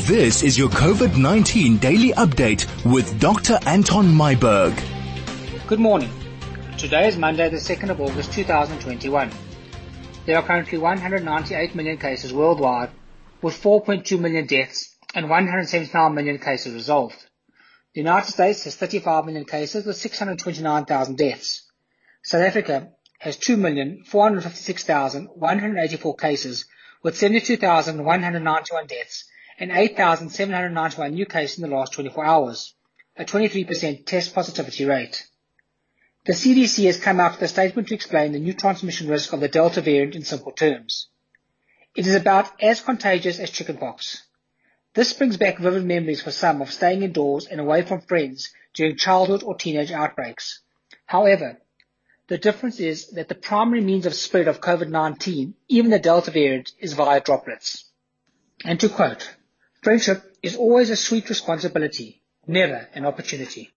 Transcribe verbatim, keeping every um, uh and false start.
This is your COVID nineteen daily update with Doctor Anton Myburgh. Good morning. Today is Monday, the second of August two thousand twenty-one. There are currently one hundred ninety-eight million cases worldwide, with four point two million deaths and one hundred seventy-nine million cases resolved. The United States has thirty-five million cases with six hundred twenty-nine thousand deaths. South Africa has two million four hundred fifty-six thousand one hundred eighty-four cases with seventy-two thousand one hundred ninety-one deaths and eight thousand seven hundred ninety-one new cases in the last twenty-four hours, a twenty-three percent test positivity rate. The C D C has come out with a statement to explain the new transmission risk of the Delta variant in simple terms. It is about as contagious as chickenpox. This brings back vivid memories for some of staying indoors and away from friends during childhood or teenage outbreaks. However, the difference is that the primary means of spread of COVID nineteen, even the Delta variant, is via droplets. And to quote, "Friendship is always a sweet responsibility, never an opportunity."